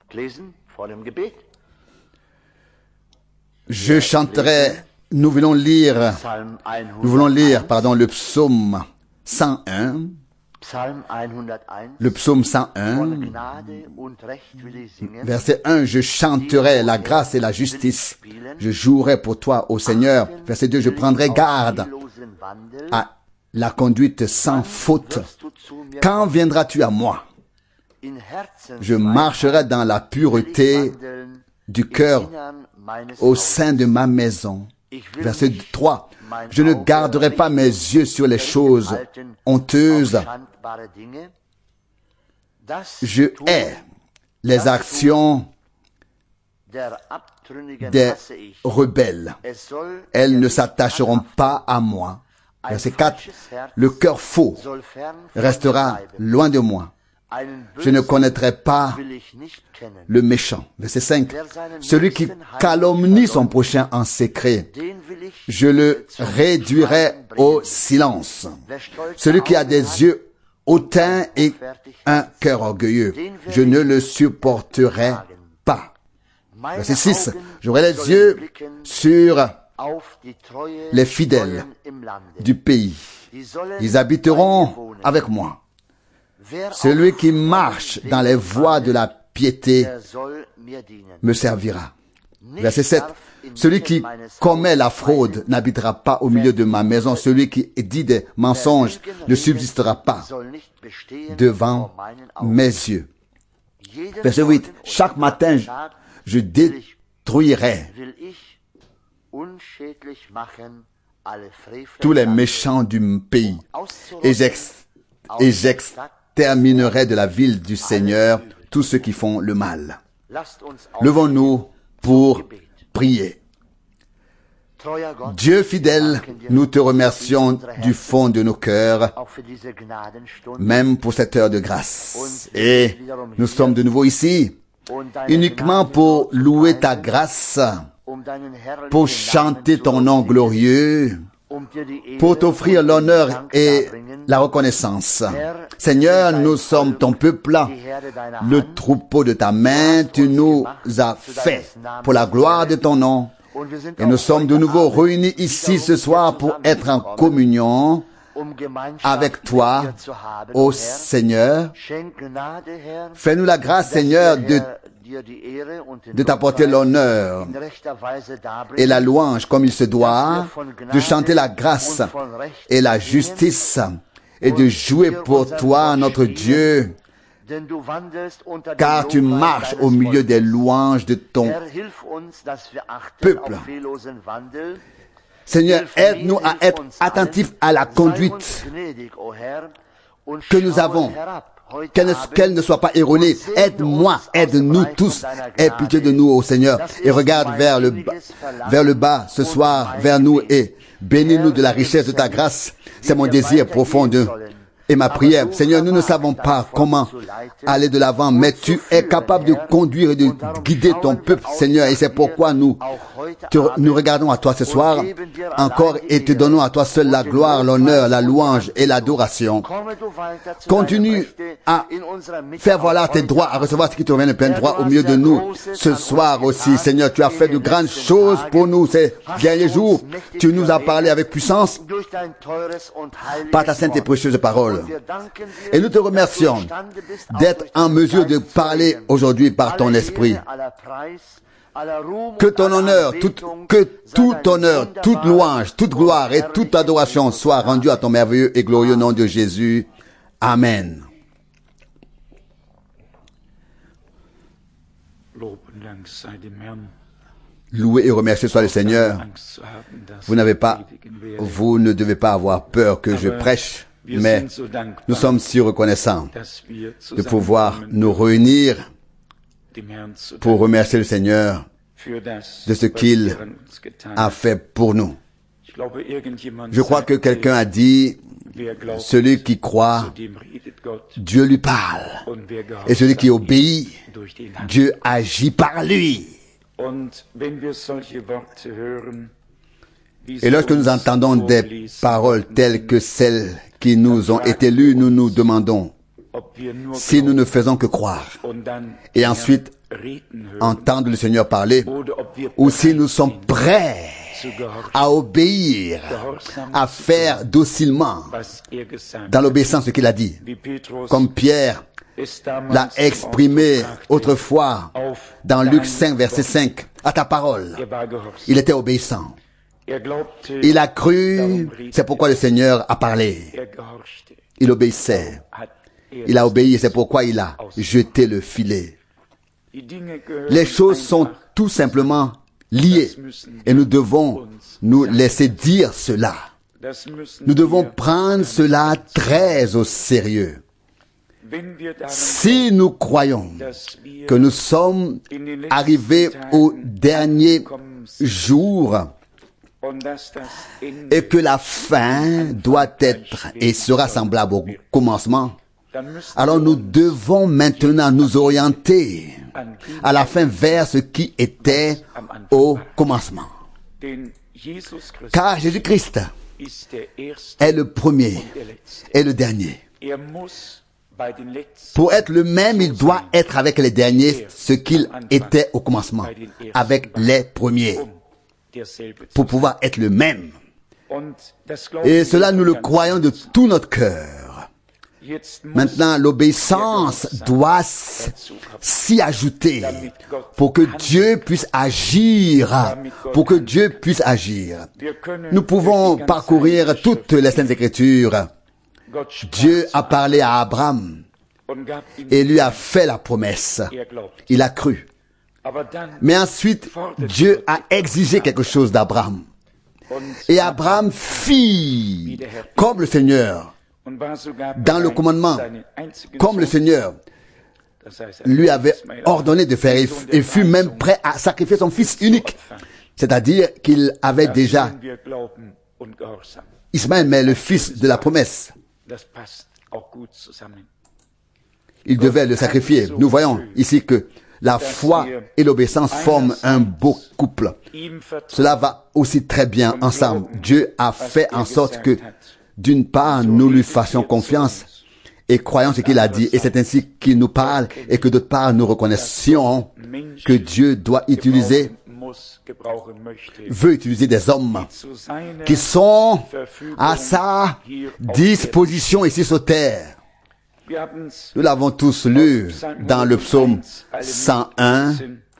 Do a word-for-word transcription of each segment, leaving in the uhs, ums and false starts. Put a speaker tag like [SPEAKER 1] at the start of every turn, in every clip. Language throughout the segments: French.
[SPEAKER 1] Je chanterai, nous voulons lire, nous voulons lire, pardon, le psaume cent un, le psaume cent un, verset un, je chanterai la grâce et la justice, je jouerai pour toi, ô Seigneur. Verset deux, je prendrai garde à la conduite sans faute. Quand viendras-tu à moi? Je marcherai dans la pureté du cœur au sein de ma maison. Verset trois. Je ne garderai pas mes yeux sur les choses honteuses. Je hais les actions des rebelles. Elles ne s'attacheront pas à moi. Verset quatre. Le cœur faux restera loin de moi. Je ne connaîtrai pas le méchant. Verset cinq. Celui qui calomnie son prochain en secret, je le réduirai au silence. Celui qui a des yeux hautains et un cœur orgueilleux, je ne le supporterai pas. Verset six. J'aurai les yeux sur les fidèles du pays. Ils habiteront avec moi. Celui qui marche dans les voies de la piété me servira. Verset sept. Celui qui commet la fraude n'habitera pas au milieu de ma maison. Celui qui dit des mensonges ne subsistera pas devant mes yeux. Verset huit. Chaque matin, je détruirai tous les méchants du pays et j'exterminerai de la ville du Seigneur tous ceux qui font le mal. Levons-nous pour prier. Dieu fidèle, nous te remercions du fond de nos cœurs, même pour cette heure de grâce. Et nous sommes de nouveau ici, uniquement pour louer ta grâce, pour chanter ton nom glorieux, pour t'offrir l'honneur et la reconnaissance. Seigneur, nous sommes ton peuple, le troupeau de ta main, tu nous as fait pour la gloire de ton nom. Et nous sommes de nouveau réunis ici ce soir pour être en communion avec toi, ô Seigneur. Fais-nous la grâce, Seigneur, de de t'apporter l'honneur et la louange comme il se doit, de chanter la grâce et la justice et de jouer pour toi, notre Dieu, car tu marches au milieu des louanges de ton peuple. Seigneur, aide-nous à être attentifs à la conduite que nous avons. Qu'elle ne, qu'elle ne soit pas erronée. Aide-moi, aide-nous tous. Aie pitié de nous, ô Seigneur. Et regarde vers le bas, vers le bas ce soir, vers nous et bénis-nous de la richesse de ta grâce. C'est mon désir profond de et ma prière. Seigneur, nous ne savons pas comment aller de l'avant, mais tu es capable de conduire et de guider ton peuple, Seigneur. Et c'est pourquoi nous, te, nous regardons à toi ce soir encore et te donnons à toi seul la gloire, l'honneur, la louange et l'adoration. Continue à faire valoir tes droits, à recevoir ce qui te revient de plein droit au milieu de nous. Ce soir aussi, Seigneur, tu as fait de grandes choses pour nous ces derniers jours. Tu nous as parlé avec puissance par ta sainte et précieuse parole. Et nous te remercions d'être en mesure de parler aujourd'hui par ton esprit. Que ton honneur, tout, que tout honneur, toute louange, toute gloire et toute adoration soient rendues à ton merveilleux et glorieux nom de Jésus. Amen. Loué et remercié soit le Seigneur. Vous n'avez pas, vous ne devez pas avoir peur que je prêche. Mais nous sommes si reconnaissants de pouvoir nous réunir pour remercier le Seigneur de ce qu'il a fait pour nous. Je crois que quelqu'un a dit, celui qui croit, Dieu lui parle. Et celui qui obéit, Dieu agit par lui. Et lorsque nous entendons des paroles telles que celles qui nous ont été lues, nous nous demandons si nous ne faisons que croire. Et ensuite, entendre le Seigneur parler, ou si nous sommes prêts à obéir, à faire docilement dans l'obéissance ce qu'il a dit. Comme Pierre l'a exprimé autrefois dans Luc cinq, verset cinq, à ta parole. Il était obéissant. Il a cru, c'est pourquoi le Seigneur a parlé. Il obéissait. Il a obéi, c'est pourquoi il a jeté le filet. Les choses sont tout simplement liées et nous devons nous laisser dire cela. Nous devons prendre cela très au sérieux. Si nous croyons que nous sommes arrivés au dernier jour et que la fin doit être et sera semblable au commencement, alors nous devons maintenant nous orienter à la fin vers ce qui était au commencement. Car Jésus-Christ est le premier et le dernier. Pour être le même, il doit être avec les derniers ce qu'il était au commencement, avec les premiers, pour pouvoir être le même. Et cela, nous le croyons de tout notre cœur. Maintenant, l'obéissance doit s'y ajouter pour que Dieu puisse agir, pour que Dieu puisse agir. Nous pouvons parcourir toutes les Saintes Écritures. Dieu a parlé à Abraham et lui a fait la promesse. Il a cru. Mais ensuite, Dieu a exigé quelque chose d'Abraham. Et Abraham fit comme le Seigneur, dans le commandement, comme le Seigneur lui avait ordonné de faire, et fut même prêt à sacrifier son fils unique. C'est-à-dire qu'il avait déjà Ismaël, mais le fils de la promesse. Il devait le sacrifier. Nous voyons ici que la foi et l'obéissance forment un beau couple. Cela va aussi très bien ensemble. Dieu a fait en sorte que, d'une part, nous lui fassions confiance et croyons ce qu'il a dit. Et c'est ainsi qu'il nous parle et que d'autre part, nous reconnaissions que Dieu doit utiliser, veut utiliser des hommes qui sont à sa disposition ici sur terre. Nous l'avons tous lu dans le psaume cent un.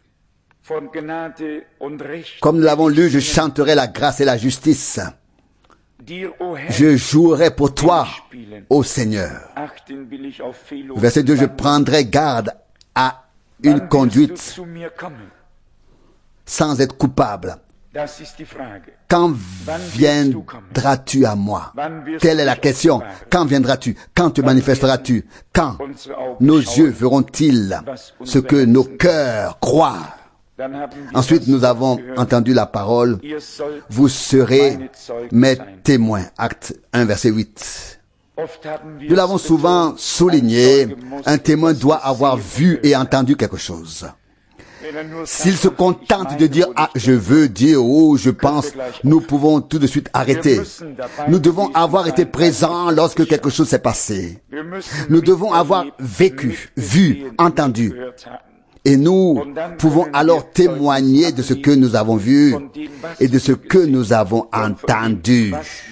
[SPEAKER 1] Comme nous l'avons lu, je chanterai la grâce et la justice. Je jouerai pour toi, ô Seigneur. Verset deux, je prendrai garde à une conduite sans être coupable. Quand viendras-tu à moi? Telle est la question. Quand viendras-tu? Quand te manifesteras-tu? Quand nos yeux verront-ils ce que nos cœurs croient? Ensuite, nous avons entendu la parole. Vous serez mes témoins. Acte un, verset huit. Nous l'avons souvent souligné. Un témoin doit avoir vu et entendu quelque chose. S'il se contente de dire « Ah, je veux dire, oh, je pense », nous pouvons tout de suite arrêter. Nous devons avoir été présents lorsque quelque chose s'est passé. Nous devons avoir vécu, vu, entendu. Et nous pouvons alors témoigner de ce que nous avons vu et de ce que nous avons entendu.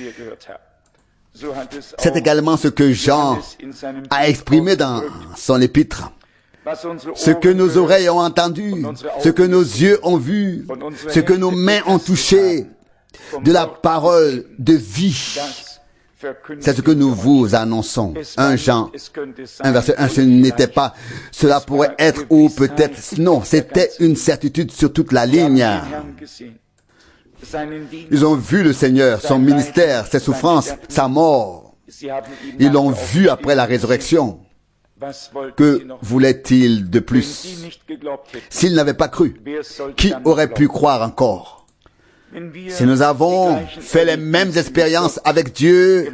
[SPEAKER 1] C'est également ce que Jean a exprimé dans son épître. Ce que nos oreilles ont entendu, ce que nos yeux ont vu, ce que nos mains ont touché de la parole de vie. C'est ce que nous vous annonçons. un Jean, un verset un, ce n'était pas, cela pourrait être ou peut-être, non, c'était une certitude sur toute la ligne. Ils ont vu le Seigneur, son ministère, ses souffrances, sa mort. Ils l'ont vu après la résurrection. Que voulait-il de plus? S'il n'avait pas cru, qui aurait pu croire encore? Si nous avons fait les mêmes expériences avec Dieu,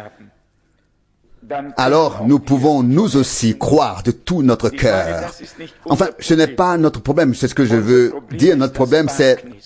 [SPEAKER 1] alors nous pouvons nous aussi croire de tout notre cœur. Enfin, ce n'est pas notre problème, c'est ce que je veux dire. Notre problème, c'est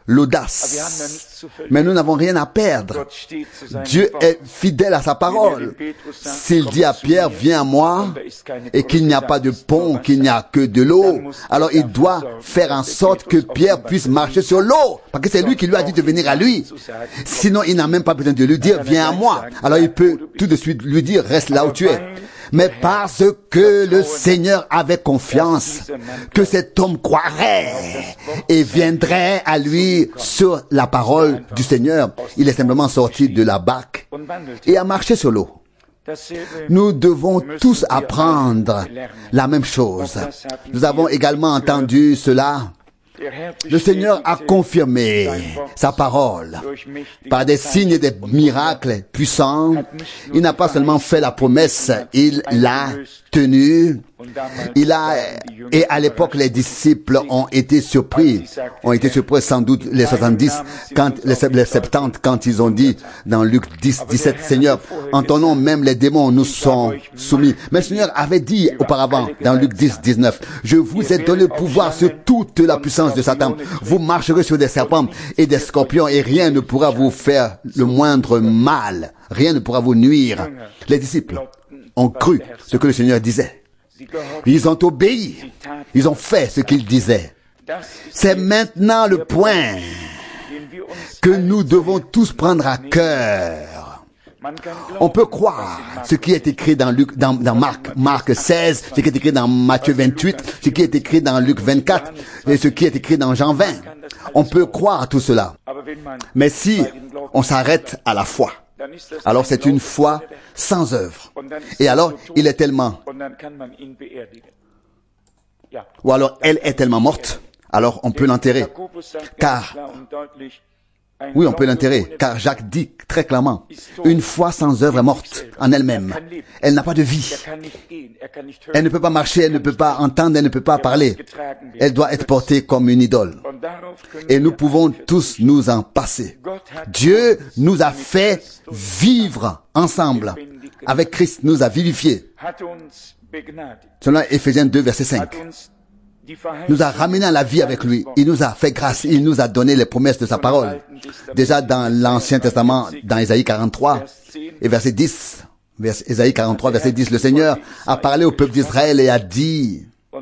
[SPEAKER 1] l'audace. Mais nous n'avons rien à perdre. Dieu est fidèle à sa parole. S'il dit à Pierre, viens à moi, et qu'il n'y a pas de pont, qu'il n'y a que de l'eau, alors il doit faire en sorte que Pierre puisse marcher sur l'eau. Parce que c'est lui qui lui a dit de venir à lui. Sinon, il n'a même pas besoin de lui dire, viens à moi. Alors il peut tout de suite lui dire, reste là où tu es. Mais parce que le Seigneur avait confiance que cet homme croirait et viendrait à lui sur la parole du Seigneur, il est simplement sorti de la barque et a marché sur l'eau. Nous devons tous apprendre la même chose. Nous avons également entendu cela. Le Seigneur a confirmé sa parole par des signes et des miracles puissants. Il n'a pas seulement fait la promesse, il l'a tenue. Il a, et à l'époque, les disciples ont été surpris, ont été surpris sans doute les soixante-dix, quand, les, les soixante-dix, quand ils ont dit dans Luc dix, dix-sept, Seigneur, en ton nom même les démons nous sont soumis. Mais le Seigneur avait dit auparavant, dans Luc dix, dix-neuf, je vous ai donné le pouvoir sur toute la puissance de Satan. Vous marcherez sur des serpents et des scorpions et rien ne pourra vous faire le moindre mal. Rien ne pourra vous nuire. Les disciples ont cru ce que le Seigneur disait. Ils ont obéi. Ils ont fait ce qu'il disait. C'est maintenant le point que nous devons tous prendre à cœur. On peut croire ce qui est écrit dans Luc, dans, dans Marc, Marc seize, ce qui est écrit dans Matthieu vingt-huit, ce qui est écrit dans Luc vingt-quatre, et ce qui est écrit dans Jean vingt. On peut croire tout cela. Mais si on s'arrête à la foi, alors c'est une foi sans œuvre. Et alors, il est tellement, ou alors elle est tellement morte, alors on peut l'enterrer. Car, oui, on peut l'enterrer, car Jacques dit très clairement, une foi sans œuvre est morte en elle-même. Elle n'a pas de vie. Elle ne peut pas marcher, elle ne peut pas entendre, elle ne peut pas parler. Elle doit être portée comme une idole. Et nous pouvons tous nous en passer. Dieu nous a fait vivre ensemble. Avec Christ, nous a vivifiés. Selon Éphésiens deux, verset cinq. Nous a ramenés à la vie avec lui. Il nous a fait grâce. Il nous a donné les promesses de sa parole. Déjà dans l'Ancien Testament, dans Ésaïe quarante-trois et verset dix, vers, Ésaïe quarante-trois, verset dix, le Seigneur a parlé au peuple d'Israël et a dit,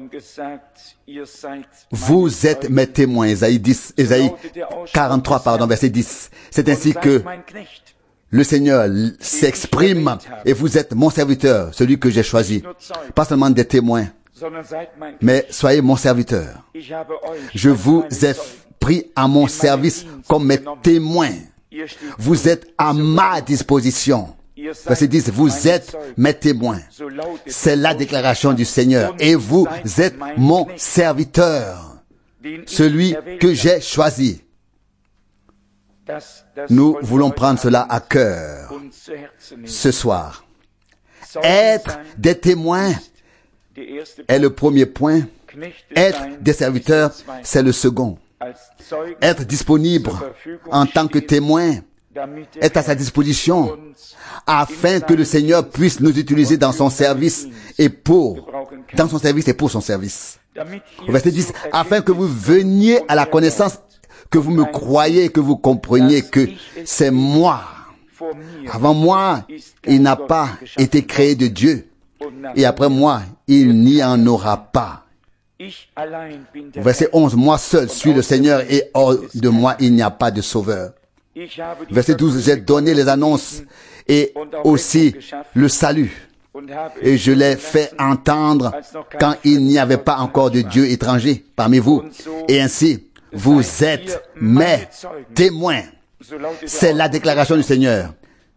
[SPEAKER 1] vous êtes mes témoins. Ésaïe dix, Ésaïe quarante-trois, pardon, verset dix. C'est ainsi que le Seigneur s'exprime et vous êtes mon serviteur, celui que j'ai choisi. Pas seulement des témoins, mais soyez mon serviteur. Je vous ai pris à mon service comme mes témoins. Vous êtes à ma disposition. Verset dix, vous êtes mes témoins. C'est la déclaration du Seigneur. Et vous êtes mon serviteur, celui que j'ai choisi. Nous voulons prendre cela à cœur ce soir. Être des témoins est le premier point. Être des serviteurs, c'est le second. Être disponible en tant que témoin est à sa disposition afin que le Seigneur puisse nous utiliser dans son service et pour, dans son service et pour son service. Verset dix, afin que vous veniez à la connaissance, que vous me croyez, que vous compreniez que c'est moi. Avant moi, il n'a pas été créé de Dieu. Et après moi, il n'y en aura pas. Verset onze, moi seul suis le Seigneur et hors de moi, il n'y a pas de sauveur. Verset douze, j'ai donné les annonces et aussi le salut. Et je l'ai fait entendre quand il n'y avait pas encore de Dieu étranger parmi vous. Et ainsi, vous êtes mes témoins. C'est la déclaration du Seigneur.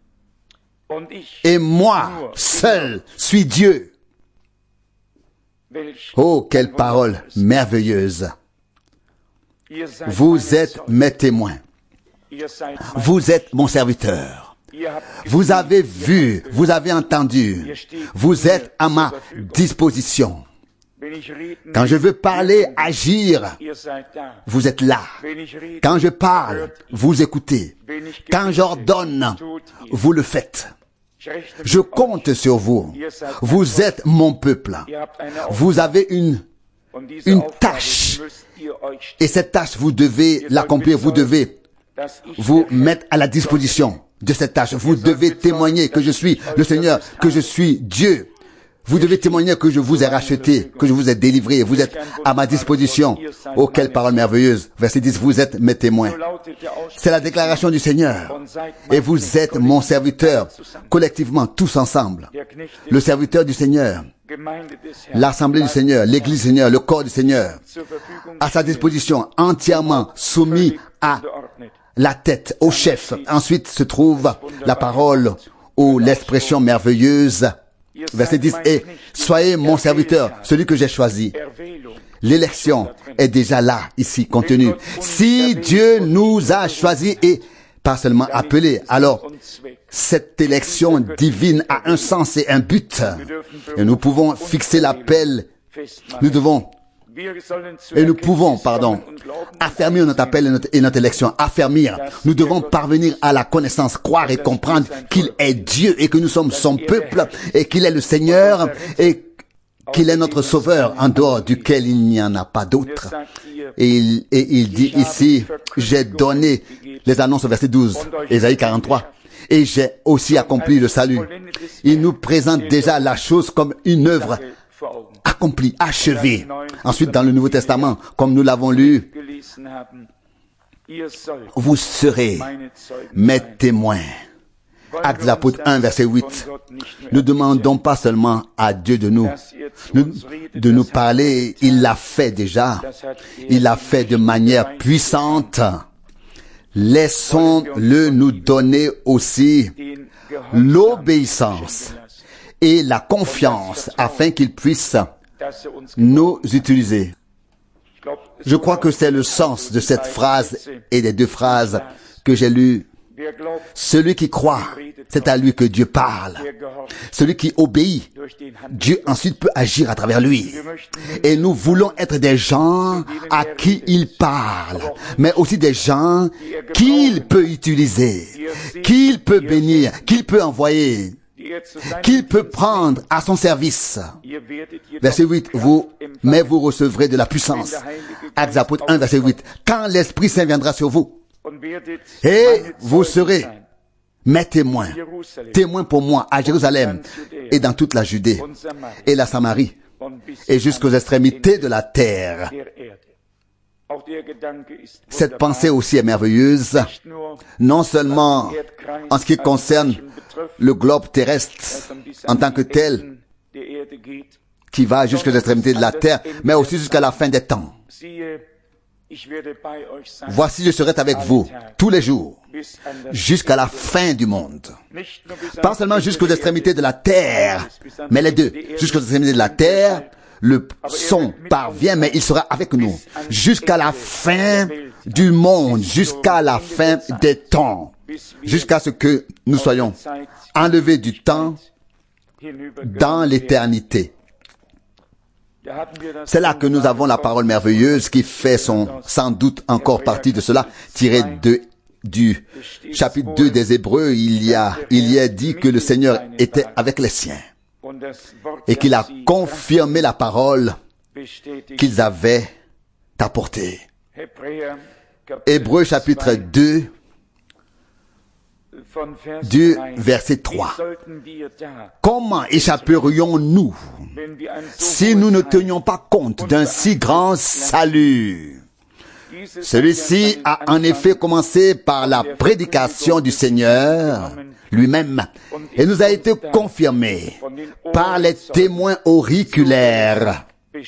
[SPEAKER 1] Et moi, seul, suis Dieu. Oh, quelle parole merveilleuse. Vous êtes mes témoins. Vous êtes mon serviteur. Vous avez vu, vous avez entendu. Vous êtes à ma disposition. Quand je veux parler, agir, vous êtes là. Quand je parle, vous écoutez. Quand j'ordonne, vous le faites. Je compte sur vous. Vous êtes mon peuple. Vous avez une, une tâche. Et cette tâche, vous devez l'accomplir, vous devez vous mettre à la disposition de cette tâche. Vous devez témoigner que je suis le Seigneur, que je suis Dieu. Vous devez témoigner que je vous ai racheté, que je vous ai délivré. Vous êtes à ma disposition. Oh, quelle parole merveilleuse. Verset dix, vous êtes mes témoins. C'est la déclaration du Seigneur. Et vous êtes mon serviteur, collectivement, tous ensemble. Le serviteur du Seigneur, l'assemblée du Seigneur, l'église du Seigneur, le corps du Seigneur, à sa disposition, entièrement soumis à la tête, au chef. Ensuite se trouve la parole ou l'expression merveilleuse. Verset dix, et soyez mon serviteur, celui que j'ai choisi. L'élection est déjà là, ici, contenue. Si Dieu nous a choisis et pas seulement appelés, alors cette élection divine a un sens et un but. Et nous pouvons fixer l'appel. Nous devons Et nous pouvons, pardon, affermir notre appel et notre, et notre élection, affermir. Nous devons parvenir à la connaissance, croire et comprendre qu'il est Dieu et que nous sommes son peuple et qu'il est le Seigneur et qu'il est notre Sauveur en dehors duquel il n'y en a pas d'autre. Et il, et il dit ici, j'ai donné les annonces au verset douze, Ésaïe quarante-trois. Et j'ai aussi accompli le salut. Il nous présente déjà la chose comme une œuvre accompli, achevé. Ensuite, dans le Nouveau Testament, comme nous l'avons lu, vous serez mes témoins. Actes des Apôtres un, verset huit. Ne demandons pas seulement à Dieu de nous, de nous parler, il l'a fait déjà. Il l'a fait de manière puissante. Laissons-le nous donner aussi l'obéissance et la confiance afin qu'il puisse nous utiliser. Je crois que c'est le sens de cette phrase et des deux phrases que j'ai lues. Celui qui croit, c'est à lui que Dieu parle. Celui qui obéit, Dieu ensuite peut agir à travers lui. Et nous voulons être des gens à qui il parle, mais aussi des gens qu'il peut utiliser, qu'il peut bénir, qu'il peut envoyer, qu'il peut prendre à son service. Verset huit, vous, mais vous recevrez de la puissance. Actes des Apôtres un, verset huit. Quand l'Esprit Saint viendra sur vous, et vous serez mes témoins, témoins pour moi à Jérusalem et dans toute la Judée et la Samarie et jusqu'aux extrémités de la terre. Cette pensée aussi est merveilleuse, non seulement en ce qui concerne le globe terrestre en tant que tel, qui va jusqu'aux extrémités de la terre, mais aussi jusqu'à la fin des temps. Voici, je serai avec vous tous les jours, jusqu'à la fin du monde. Pas seulement jusqu'aux extrémités de la terre, mais les deux. Jusqu'aux extrémités de la terre, le son parvient, mais il sera avec nous. Jusqu'à la fin du monde, jusqu'à la fin des temps. Jusqu'à ce que nous soyons enlevés du temps dans l'éternité. C'est là que nous avons la parole merveilleuse qui fait son, sans doute encore partie de cela, tirée de, du chapitre deux des Hébreux. Il y a, il y a dit que le Seigneur était avec les siens et qu'il a confirmé la parole qu'ils avaient apportée. Hébreux chapitre deux, du verset trois. Comment échapperions-nous si nous ne tenions pas compte d'un si grand salut? Celui-ci a en effet commencé par la prédication du Seigneur lui-même et nous a été confirmé par les témoins auriculaires.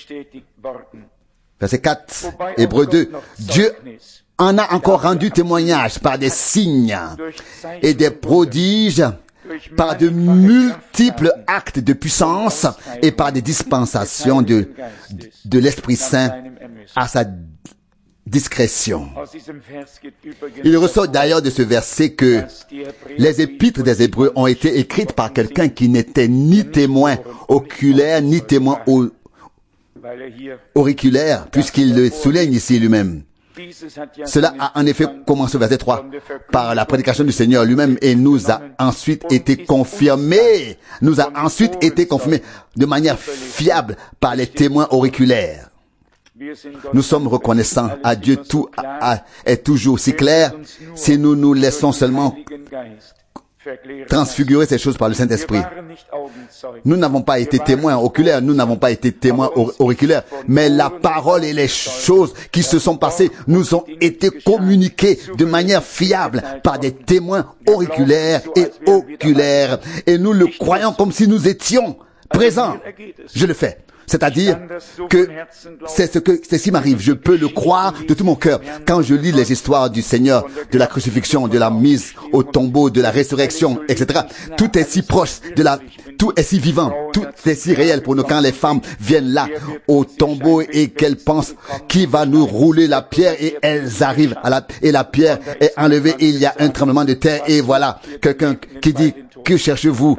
[SPEAKER 1] Verset quatre, Hébreux deux. Dieu en a encore rendu témoignage par des signes et des prodiges, par de multiples actes de puissance et par des dispensations de, de l'Esprit Saint à sa discrétion. Il ressort d'ailleurs de ce verset que les épîtres des Hébreux ont été écrites par quelqu'un qui n'était ni témoin oculaire, ni témoin auriculaire, puisqu'il le souligne ici lui-même. Cela a en effet commencé au verset trois par la prédication du Seigneur lui-même et nous a ensuite été confirmé, nous a ensuite été confirmé de manière fiable par les témoins auriculaires. Nous sommes reconnaissants à Dieu, tout a, est toujours si clair si nous nous laissons seulement transfigurer ces choses par le Saint-Esprit. Nous n'avons pas été témoins oculaires, nous n'avons pas été témoins auriculaires, mais la parole et les choses qui se sont passées nous ont été communiquées de manière fiable par des témoins auriculaires et oculaires. Et nous le croyons comme si nous étions présents. Je le fais. C'est-à-dire que c'est ce que ceci m'arrive. Je peux le croire de tout mon cœur. Quand je lis les histoires du Seigneur, de la crucifixion, de la mise au tombeau, de la résurrection, et cetera. Tout est si proche de la, tout est si vivant, tout est si réel pour nous. Quand les femmes viennent là, au tombeau, et qu'elles pensent qui va nous rouler la pierre, et elles arrivent à la, et la pierre est enlevée, et il y a un tremblement de terre, et voilà, quelqu'un qui dit, que cherchez-vous?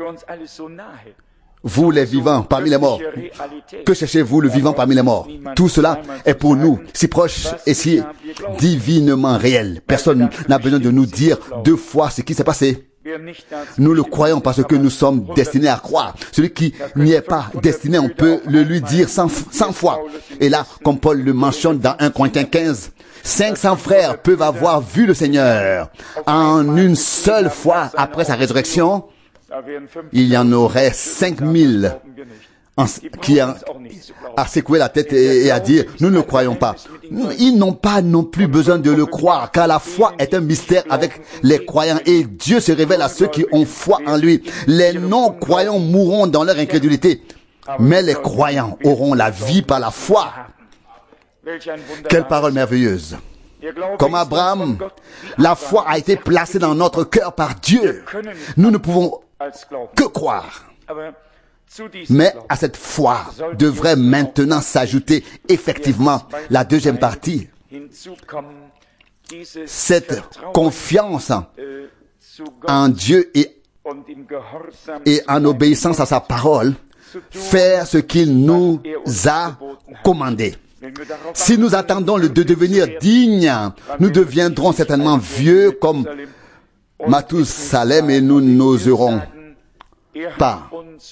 [SPEAKER 1] Vous les vivants parmi les morts, que cherchez-vous le vivant parmi les morts? Tout cela est pour nous si proche et si divinement réel. Personne n'a besoin de nous dire deux fois ce qui s'est passé. Nous le croyons parce que nous sommes destinés à croire. Celui qui n'y est pas destiné, on peut le lui dire cent, cent fois. Et là, comme Paul le mentionne dans un Corinthiens quinze, cinq cents frères peuvent avoir vu le Seigneur en une seule fois après sa résurrection. Il y en aurait cinq mille qui a, a secoué la tête et, et a dit, nous ne croyons pas. Ils n'ont pas non plus besoin de le croire, car la foi est un mystère avec les croyants et Dieu se révèle à ceux qui ont foi en lui. Les non-croyants mourront dans leur incrédulité, mais les croyants auront la vie par la foi. Quelle parole merveilleuse! Comme Abraham, la foi a été placée dans notre cœur par Dieu. Nous ne pouvons que croire. Mais à cette foi devrait maintenant s'ajouter effectivement la deuxième partie. Cette confiance en Dieu et, et en obéissance à sa parole, faire ce qu'il nous a commandé. Si nous attendons le, de devenir dignes, nous deviendrons certainement vieux comme Mathusalem et nous n'oserons pas.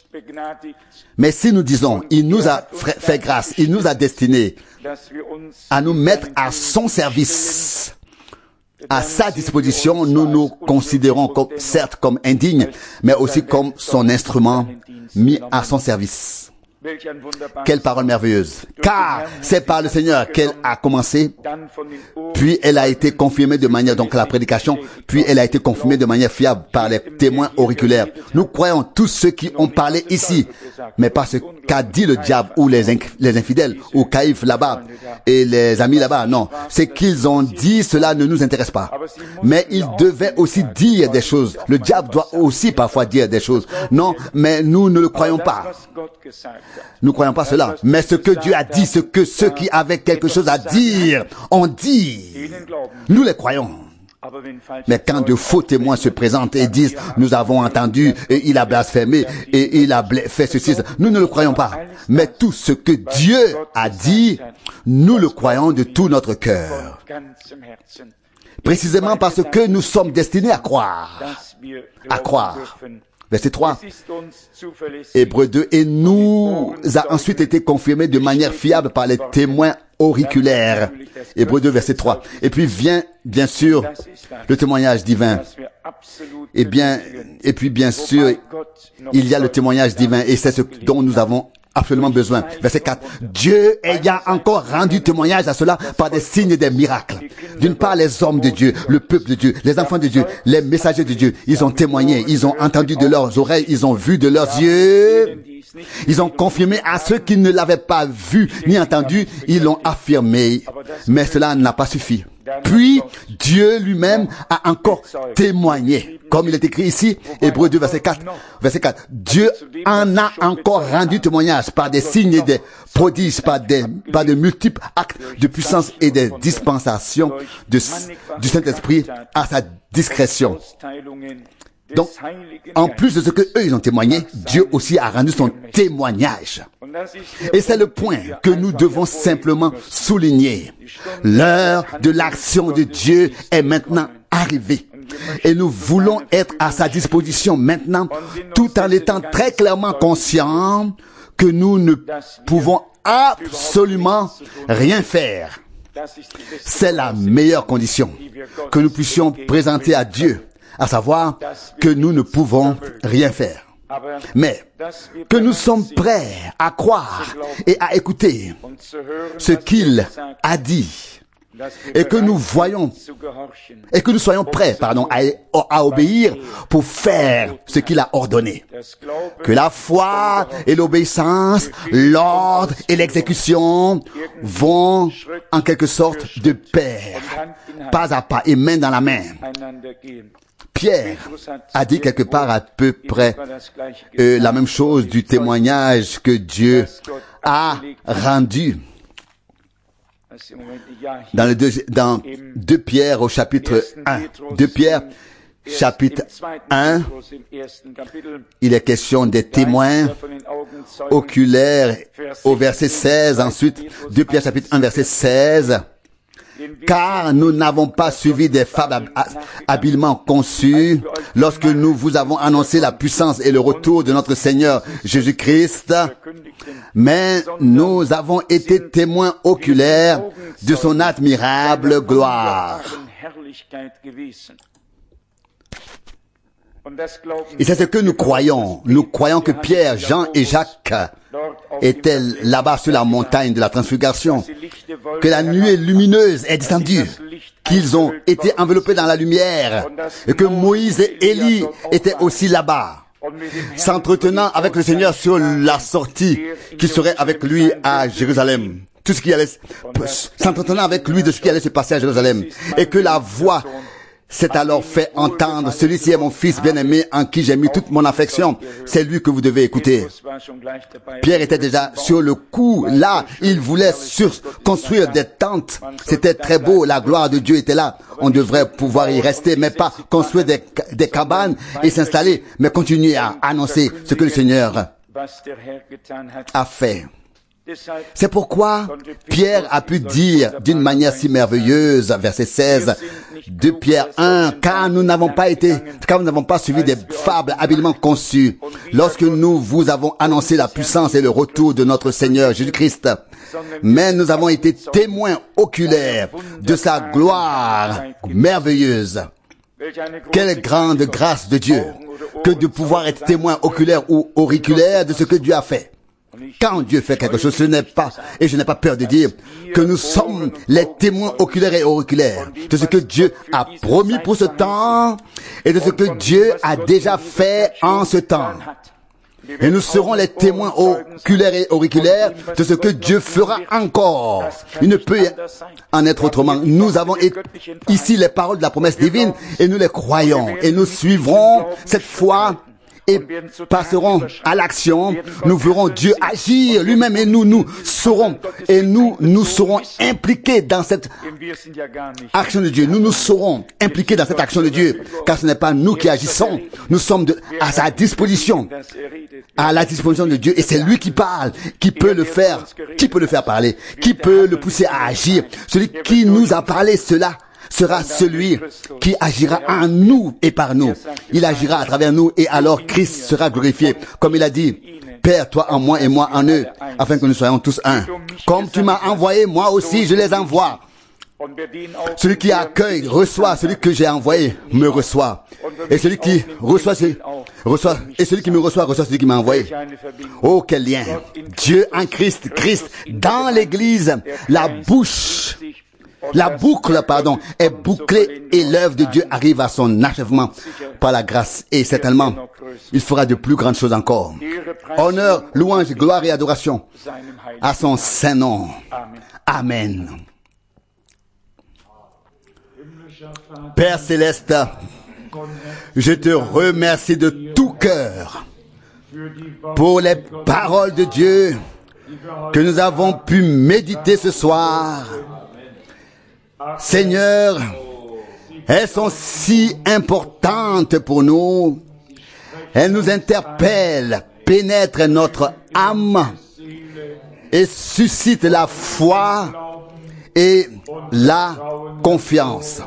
[SPEAKER 1] Mais si nous disons, il nous a fait grâce, il nous a destinés à nous mettre à son service, à sa disposition, nous nous considérons comme, certes comme indignes, mais aussi comme son instrument mis à son service. Quelle parole merveilleuse! Car c'est par le Seigneur qu'elle a commencé, puis elle a été confirmée de manière, donc la prédication, puis elle a été confirmée de manière fiable par les témoins auriculaires. Nous croyons tous ceux qui ont parlé ici, mais pas ce qu'a dit le diable ou les, inc- les infidèles ou Caïphe là-bas et les amis là-bas. Non, ce qu'ils ont dit, cela ne nous intéresse pas. Mais ils devaient aussi dire des choses. Le diable doit aussi parfois dire des choses. Non, mais nous ne le croyons pas. Nous ne croyons pas cela. Mais ce que Dieu a dit, ce que ceux qui avaient quelque chose à dire ont dit, nous les croyons. Mais quand de faux témoins se présentent et disent, nous avons entendu, et il a blasphémé, et il a fait ceci, nous ne le croyons pas. Mais tout ce que Dieu a dit, nous le croyons de tout notre cœur. Précisément parce que nous sommes destinés à croire. À croire. Verset trois. Hébreux deux. Et nous a ensuite été confirmé de manière fiable par les témoins auriculaires. Hébreux deux, verset trois. Et puis vient, bien sûr, le témoignage divin. Et bien, et puis bien sûr, il y a le témoignage divin et c'est ce dont nous avons absolument besoin. Verset quatre. Dieu ayant encore rendu témoignage à cela par des signes et des miracles. D'une part, les hommes de Dieu, le peuple de Dieu, les enfants de Dieu, les messagers de Dieu, ils ont témoigné, ils ont entendu de leurs oreilles, ils ont vu de leurs yeux. Ils ont confirmé à ceux qui ne l'avaient pas vu ni entendu, ils l'ont affirmé. Mais cela n'a pas suffi. Puis, Dieu lui-même a encore témoigné. Comme il est écrit ici, Hébreux deux, verset quatre. Verset quatre. Dieu en a encore rendu témoignage par des signes et des prodiges, par, des, par de multiples actes de puissance et des dispensations de, du Saint-Esprit à sa discrétion. Donc, en plus de ce que eux ils ont témoigné, Dieu aussi a rendu son témoignage. Et c'est le point que nous devons simplement souligner. L'heure de l'action de Dieu est maintenant arrivée. Et nous voulons être à sa disposition maintenant, tout en étant très clairement conscients que nous ne pouvons absolument rien faire. C'est la meilleure condition que nous puissions présenter à Dieu, à savoir que nous ne pouvons rien faire. Mais que nous sommes prêts à croire et à écouter ce qu'il a dit, et que nous voyons, et que nous soyons prêts, pardon, à, à obéir pour faire ce qu'il a ordonné. Que la foi et l'obéissance, l'ordre et l'exécution vont en quelque sorte de pair, pas à pas et main dans la main. Pierre a dit quelque part à peu près euh, la même chose du témoignage que Dieu a rendu dans, le deux, dans deux Pierre au chapitre un. deux Pierre chapitre un, il est question des témoins oculaires au verset seize. Ensuite, deux Pierre chapitre un verset seize. Car nous n'avons pas suivi des fables habilement conçues lorsque nous vous avons annoncé la puissance et le retour de notre Seigneur Jésus-Christ, mais nous avons été témoins oculaires de son admirable gloire. Et c'est ce que nous croyons. Nous croyons que Pierre, Jean et Jacques étaient là-bas sur la montagne de la transfiguration, que la nuée lumineuse est descendue, qu'ils ont été enveloppés dans la lumière, et que Moïse et Élie étaient aussi là-bas, s'entretenant avec le Seigneur sur la sortie qui serait avec lui à Jérusalem. Tout ce qui allait, s'entretenant avec lui de ce qui allait se passer à Jérusalem. Et que la voix s'est alors fait entendre, celui-ci est mon fils bien-aimé en qui j'ai mis toute mon affection. C'est lui que vous devez écouter. Pierre était déjà sur le coup. Là, il voulait sur construire des tentes. C'était très beau. La gloire de Dieu était là. On devrait pouvoir y rester, mais pas construire des, des cabanes et s'installer, mais continuer à annoncer ce que le Seigneur a fait. C'est pourquoi Pierre a pu dire d'une manière si merveilleuse, verset seize, de Pierre un, car nous n'avons pas été, car nous n'avons pas suivi des fables habilement conçues lorsque nous vous avons annoncé la puissance et le retour de notre Seigneur Jésus-Christ, mais nous avons été témoins oculaires de sa gloire merveilleuse. Quelle grande grâce de Dieu que de pouvoir être témoin oculaire ou auriculaire de ce que Dieu a fait. Quand Dieu fait quelque chose, ce n'est pas, et je n'ai pas peur de dire, que nous sommes les témoins oculaires et auriculaires de ce que Dieu a promis pour ce temps et de ce que Dieu a déjà fait en ce temps. Et nous serons les témoins oculaires et auriculaires de ce que Dieu fera encore. Il ne peut en être autrement. Nous avons ici les paroles de la promesse divine et nous les croyons et nous suivrons cette foi et passerons à l'action. Nous verrons Dieu agir lui-même et nous, nous serons, et nous, nous serons impliqués dans cette action de Dieu. Nous nous serons impliqués dans cette action de Dieu, car ce n'est pas nous qui agissons. Nous sommes de, à sa disposition, à la disposition de Dieu, et c'est lui qui parle, qui peut le faire, qui peut le faire parler, qui peut le pousser à agir. Celui qui nous a parlé cela sera celui qui agira en nous et par nous. Il agira à travers nous et alors Christ sera glorifié. Comme il a dit, Père, toi en moi et moi en eux, afin que nous soyons tous un. Comme tu m'as envoyé, moi aussi je les envoie. Celui qui accueille, reçoit, celui que j'ai envoyé, me reçoit. Et celui qui reçoit, reçoit, et celui qui me reçoit, reçoit celui qui m'a envoyé. Oh, quel lien! Dieu en Christ, Christ dans l'Église, la bouche, La boucle, pardon, est bouclée et l'œuvre de Dieu arrive à son achèvement par la grâce. Et certainement, il fera de plus grandes choses encore. Honneur, louange, gloire et adoration à son saint nom. Amen. Père céleste, je te remercie de tout cœur pour les paroles de Dieu que nous avons pu méditer ce soir. Seigneur, elles sont si importantes pour nous. Elles nous interpellent, pénètrent notre âme et suscitent la foi et la confiance.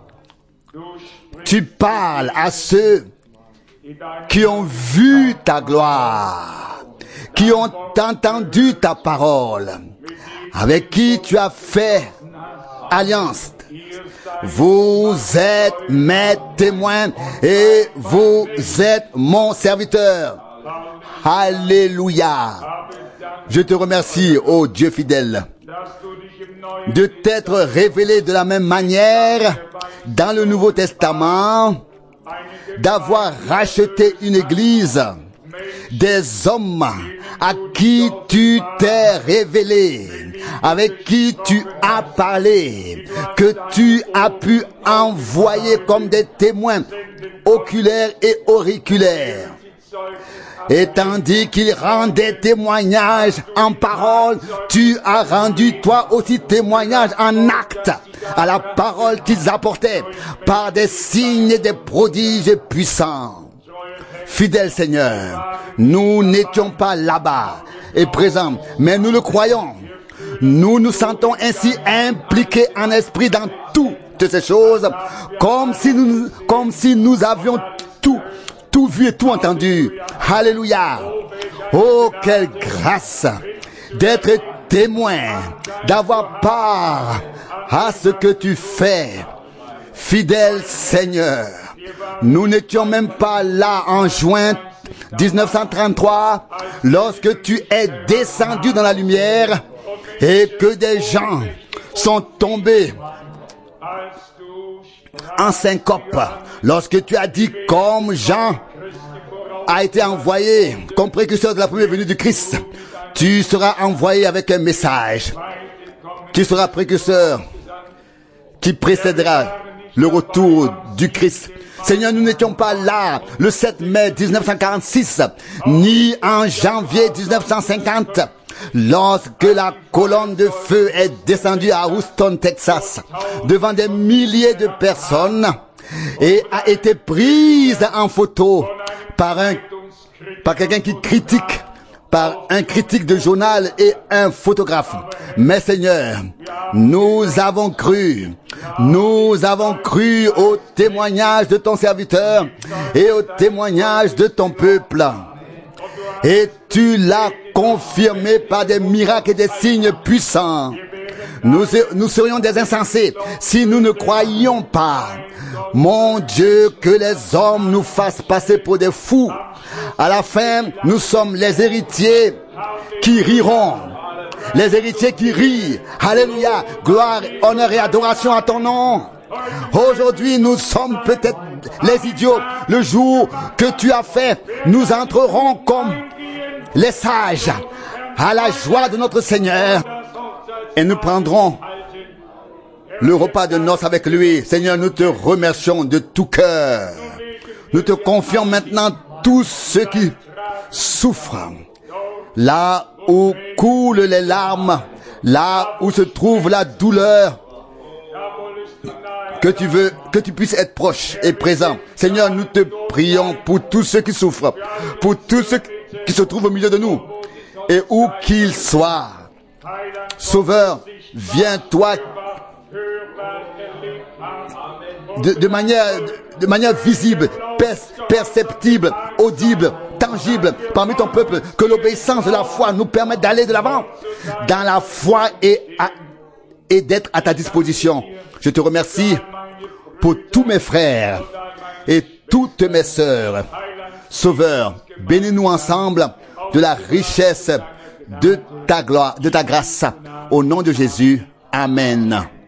[SPEAKER 1] Tu parles à ceux qui ont vu ta gloire, qui ont entendu ta parole, avec qui tu as fait alliance. Vous êtes mes témoins et vous êtes mon serviteur. Alléluia. Je te remercie, ô Dieu fidèle, de t'être révélé de la même manière dans le Nouveau Testament, d'avoir racheté une église, des hommes à qui tu t'es révélé, avec qui tu as parlé, que tu as pu envoyer comme des témoins oculaires et auriculaires. Et tandis qu'ils rendaient témoignage en parole, tu as rendu toi aussi témoignage en acte à la parole qu'ils apportaient par des signes et des prodiges puissants. Fidèle Seigneur, nous n'étions pas là-bas et présents, mais nous le croyons. Nous nous sentons ainsi impliqués en esprit dans toutes ces choses, comme si nous, comme si nous avions tout, tout vu et tout entendu. Alléluia. Oh, quelle grâce d'être témoin, d'avoir part à ce que tu fais. Fidèle Seigneur, nous n'étions même pas là en juin dix-neuf cent trente-trois lorsque tu es descendu dans la lumière et que des gens sont tombés en syncope lorsque tu as dit comme Jean a été envoyé comme précurseur de la première venue du Christ, tu seras envoyé avec un message. Tu seras précurseur qui précédera le retour du Christ. Seigneur, nous n'étions pas là le sept mai dix-neuf cent quarante-six, ni en janvier dix-neuf cent cinquante, lorsque la colonne de feu est descendue à Houston, Texas, devant des milliers de personnes et a été prise en photo par un, par quelqu'un qui critique, par un critique de journal et un photographe. Mais Seigneur, nous avons cru, nous avons cru au témoignage de ton serviteur et au témoignage de ton peuple. Et tu l'as confirmé par des miracles et des signes puissants. Nous, nous serions des insensés si nous ne croyions pas. Mon Dieu, que les hommes nous fassent passer pour des fous. À la fin, nous sommes les héritiers qui riront. Les héritiers qui rient. Alléluia. Gloire, honneur et adoration à ton nom. Aujourd'hui, nous sommes peut-être les idiots. Le jour que tu as fait, nous entrerons comme les sages à la joie de notre Seigneur et nous prendrons le repas de noces avec lui. Seigneur, nous te remercions de tout cœur. Nous te confions maintenant tous ceux qui souffrent. Là où coulent les larmes, là où se trouve la douleur, que tu veux, que tu puisses être proche et présent. Seigneur, nous te prions pour tous ceux qui souffrent, pour tous ceux qui se trouvent au milieu de nous, et où qu'ils soient. Sauveur, viens toi de, de manière, de manière visible, perceptible, audible, tangible parmi ton peuple, que l'obéissance de la foi nous permette d'aller de l'avant dans la foi et, à, et d'être à ta disposition. Je te remercie pour tous mes frères et toutes mes sœurs. Sauveur, bénis-nous ensemble de la richesse de ta gloire, de ta grâce. Au nom de Jésus, Amen.